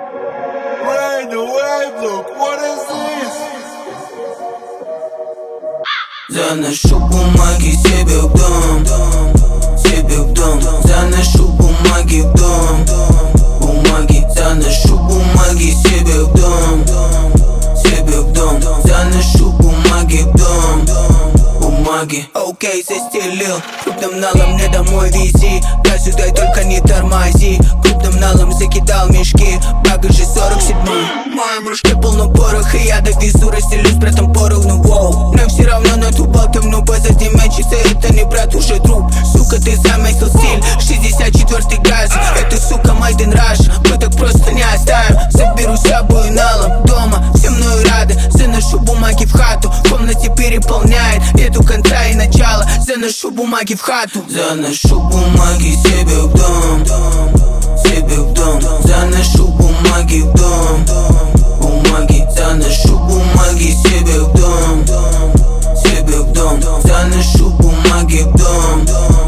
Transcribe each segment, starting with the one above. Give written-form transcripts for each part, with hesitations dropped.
Rain away, look, what is this? Заношу бумаги себе в дом, себе в дом. Заношу бумаги в дом, бумаги. Заношу бумаги себе в дом, себе в дом. Заношу бумаги в дом, бумаги. Окей, застелил, крупным налом мне домой вези. Газу дай, только не тормози. Крупным налом закидал мешки, багажи 47-й. Мои мышки Полно пороха, я довезу, расстелюсь братом поровну, воу. Но все равно на ту болтовну, позади мячится, это не брат, уже труп. Сука, ты заметил стиль, 64-й газ. Это, сука, Майден Раш, мы так просто не оставим. Заберу с собой налом дома, все мною рады. Заношу бумаги в хату, в комнате переполняет. Нету конца и начала, заношу бумаги в хату. Заношу бумаги себе в дом, себе в дом. Заношу бумаги в дом, бумаги. Заношу бумаги себе в дом, себе в дом. Заношу бумаги в дом.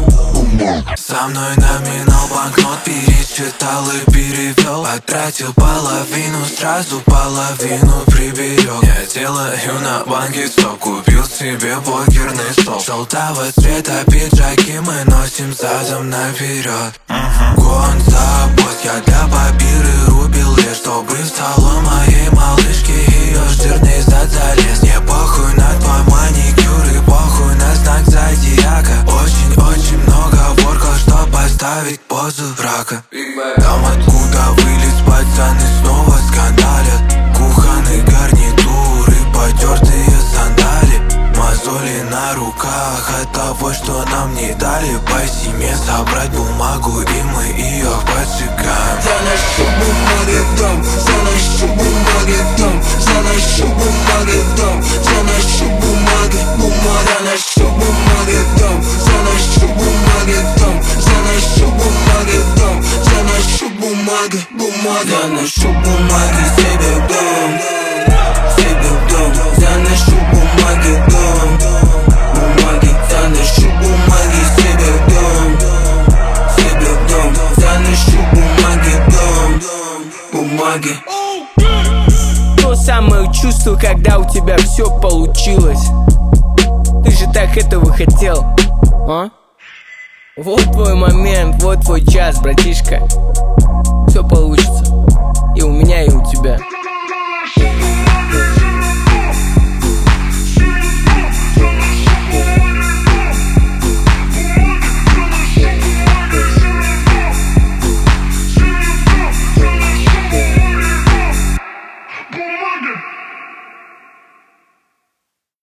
Со мной номинал банкнот пересчитал и перевел. Потратил половину, сразу половину приберег. Я делаю на банке 100, купил себе покерный стол. Желтого цвета пиджаки мы носим задом наперед. Гонза, босс, я для папиры рубил лишь, чтобы встала моей малышки ее жирный зад залез. Не похуй на твой маникюр и похуй на знак зодиака. Очень-очень много ворка, чтоб поставить позу рака. Там, откуда вылез, пацаны снова скандалят. Кухонный гарнитур и потертые сандали. Мозоли на руках от того, что нам не дали по зиме собрать бумагу, и мы ее поджигаем. Заношу бумаги в дом, заношу бумаги в дом. Заношу бумаги в дом, заношу бумаги, бумаги. Заношу бумаги в дом, заношу бумаги в дом. Заношу бумаги в дом, заношу бумаги, бумаги. Заношу бумаги себе в дом, себе в дом. Заношу бумаги в дом, бумаги. Заношу бумаги себе в дом, себе в дом. Заношу бумаги в дом, бумаги. То самое чувство, когда у тебя все получилось. Ты же так этого хотел, а? Вот твой момент, вот твой час, братишка. Все